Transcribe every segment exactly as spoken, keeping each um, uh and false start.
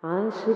عاشق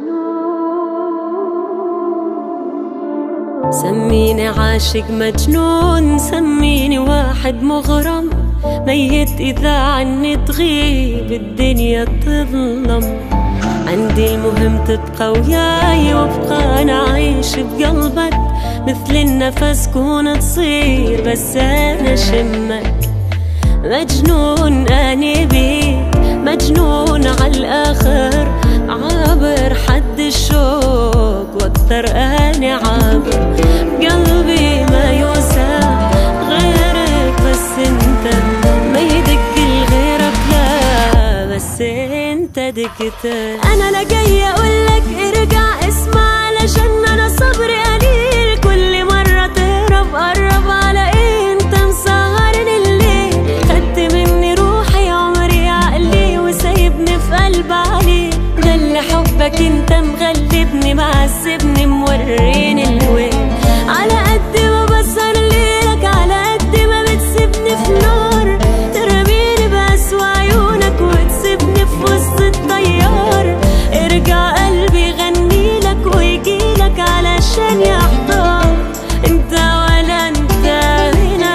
مجنون، سميني عاشق مجنون، سميني واحد مغرم، ميت إذا عني تغيب الدنيا تظلم. عندي المهم تبقى وياي وابقى أنا عايش بقلبك، مثل النفس كون تصير بس أنا شمك. مجنون أني بيك، مجنون عالآخر، عابر حد الشوق واكثر أني عابر. قلبي ما يوسع غيرك بس انت، ما يدق لغيرك لا بس انت دقت. انا لا جاي اقولك ارجع اسمع، علشان انا صبري قليل، كل مرة تهرب قرب على ايه انت مسهرني الليل. خدت مني روحي عمري عقلي وسايبني في قلب عليك، ده اللي حبك انت مغلبني معذبني موريني الوين. على قد ما بسهر ليلك على قد ما بتسيبني في نار، ترميني بأسوأ عيونك وتسيبني في وسط الطيار. ارجع قلبي يغنيلك ويجيلك علشان يحضر، انت ولا انت هنا.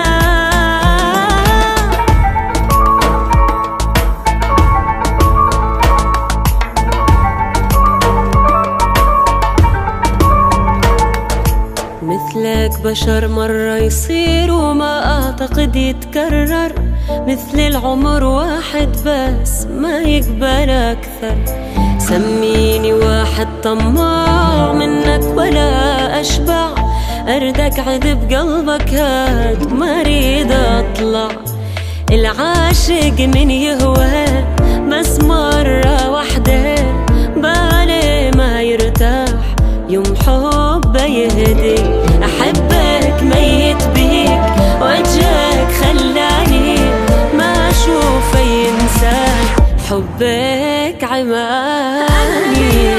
مثلك بشر مرة يصير وما أعتقد يتكرر، مثل العمر واحد بس ما يقبل أكثر. سميني واحد طماع منك ولا أشبع، أردك عذب قلبك هاد ما أريد أطلع. العاشق من يهوى بس مرة واحدة، بالي ما يرتاح يوم حبه يهدي. أحبك ميت بيك وجهك خلاني ما أشوف أي إنسان، حبك عماني.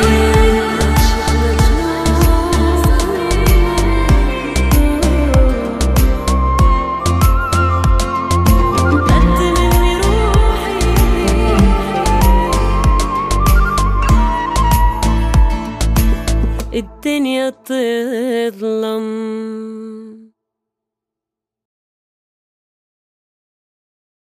الدنيا تظلم.